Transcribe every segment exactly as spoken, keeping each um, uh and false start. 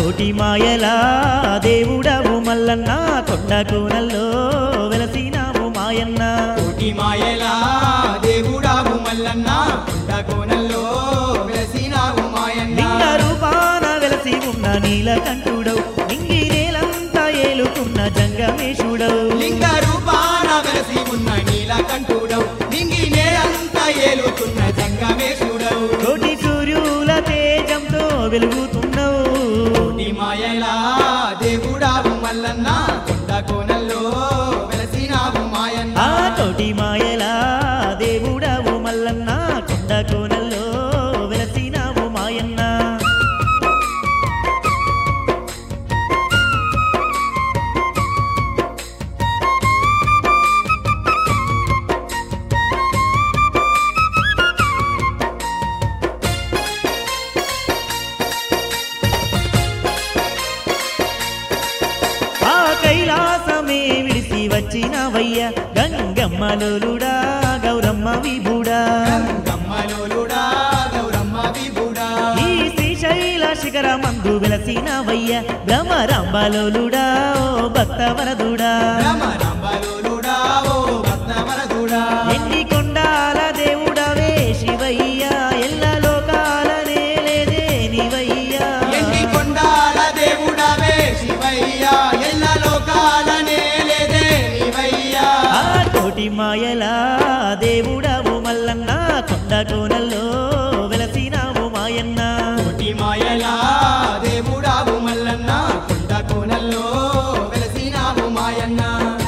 కోటి మాయలా దేవుడవు మల్లన్న కొండ కోనల్లో వెలసినావు మాయన్న కోటి మాయలా దేవుడావు మల్లన్న కొండ కోనల్లో వెలసినావు మాయన్న లింగ రూపాన వెలసి ఉన్న నీలకంఠుడవు నింగి నేలంతా ఏలుకున్న జంగమేశుడవు లింగ రూపాన వెలసి ఉన్న నీలకంఠుడవు నింగి నేలంతా ఏలుతున్న జంగమేశుడవు కోటి సూర్యుల తేజంతో వెలుగుతున్నావు కోటి మాయలా దేవుడావు మల్లన్న కొండ కోనల్లో వెలసినావు మాయన్న ఆ కోటి మాయలా దేవుడవు మల్లన్న కొండ కోనల్లో వెలసినావు మాయన్న ఆ కైలాసమే విడిసి వచ్చినవయ్య గంగమ్మలోలుడా గౌరమ్మ విభుడా గమ్మలోలుడా గౌరమ్మ విభుడా ఈ శ్రీశైల శిఖర మందు వెలసినవయ్య భ్రమరాంబలోలుడా ఓ భక్తవరదుడా రమ రంబలోలుడా ఓ భక్తవరదుడా ఎన్ని కొండాల దేవుడవే శివయ్య ఎల్ల లోకాల నేలేదే నీవయ్యా ఎన్ని కొండాల దేవుడవే శివయ్య ఎల్ల లోకాల నేలేదే నీవయ్యా ఆ కోటి మాయలా దేవుడవు మల్లన్న కొండ కోనల్లో వెలసినావు మాయన్న కోటి మాయలా దేవుడావు మల్లన్న కొండ కోనల్లో వెలసినావు మాయన్న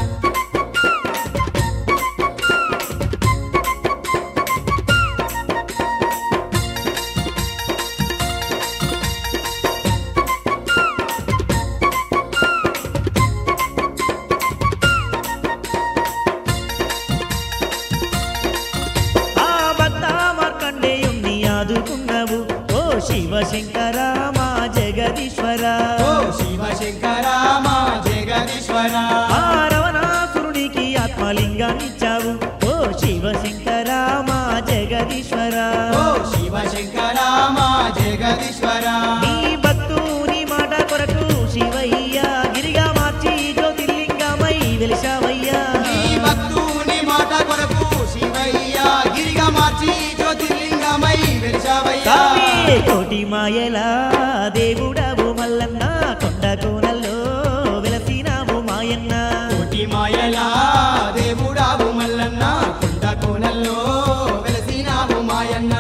ఆ భక్త మార్కండేయుణ్ణి ఆదుకున్నావు ఓ శివశంకర మా జగదీశ్వర ఓ శివశంకర మా జగదీశ్వర ఆ రవణాసురునికి ఆత్మలింగాన్నిచ్చావు ఓ శివశంకర మా జగదీశ్వర ఓ శివశంకర మా జగదీశ్వర నీ భక్తుని మాట కొరకు శివయ్య గిరిగా మార్చి జ్యోతిర్లింగమై వెలిశావయ్యా నీ భక్తుని మాట కొరకు శివయ్య గిరిగా మార్చి జ్యోతిర్లింగమై వెలిశావయ్యా స్వామి కోటి మాయలా దేవుడవు మల్లన్న కొండ కోనల్లో వెలసినావు మాయన్న కోటి మాయలా దేవుడావు మల్లన్న కొండ కోనల్లో వెలసినావు మాయన్న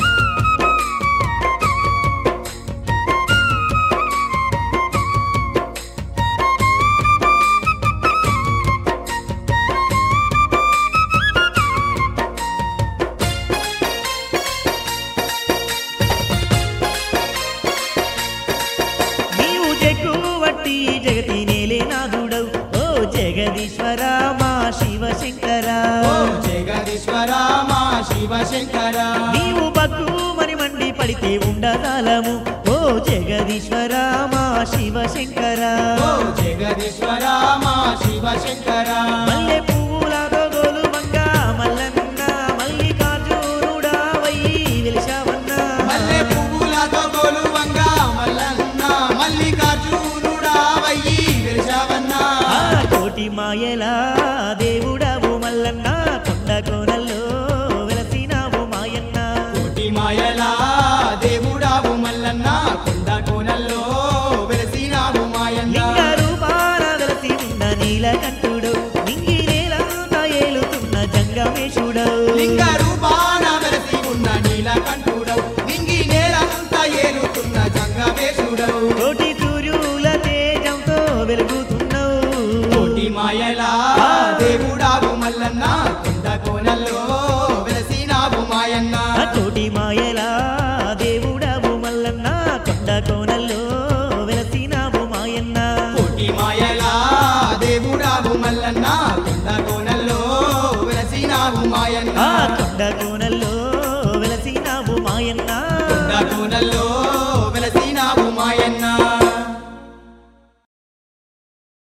నీవు జగ్గువట్టి జగతి నేలే నాదుడవు ఓ జగదీశ్వర మా శివశంకర ఓ జగదీశ్వర మా శివశంకర నీవు భక్తుమని మండి పడితే ఉండదాలము ఓ జగదీశ్వర మా శివశంకర ఓ జగదీశ్వర మా శివశంకర మల్లె పువ్వులతో గోలు మంగ మల్లన్న మల్లికార్జునుడా వయ్యి వెలిశావన్నా మల్లె పువ్వులతో గోలువంగ మల్లన్న మల్లికార్జునుడా వయ్యి వెలిశావన్నా ఆ కోటి మాయలా దేవుడవు మల్లన్న కొండ కోనల్లో వెలసినావు మాయన్న కోటి మాయలా దేవుడావు మల్లన్న కొండ కోనల్లో వెలసినావు మాయన్న లింగ రూపాన వెలసి ఉన్న నీలకంఠుడు నింగి నేలంతా ఏలుతున్న జంగమేశుడవు లింగ రూపాన వెలసి ఉన్న నీలకంఠుడవు నింగి నేలంతా ఏలుతున్న జంగమేశుడవు కోటి సూర్యుల తేజంతో వెలుగుతున్నావు కోటి మాయలా దేవుడావు మల్లన్న కొండ కోనల్లో వెలసినావు మాయన్న ఆ కోటి మాయలా దేవుడవు మల్లన్న కొండ కోనల్లో వెలసినావు మాయన్న కోటి మాయలా దేవుడావు మల్లన్న కొండ కోనల్లో వెలసినావు మాయన్న ఆ కొండ కోనల్లో వెలసినావు మాయన్న కొండ కోనల్లో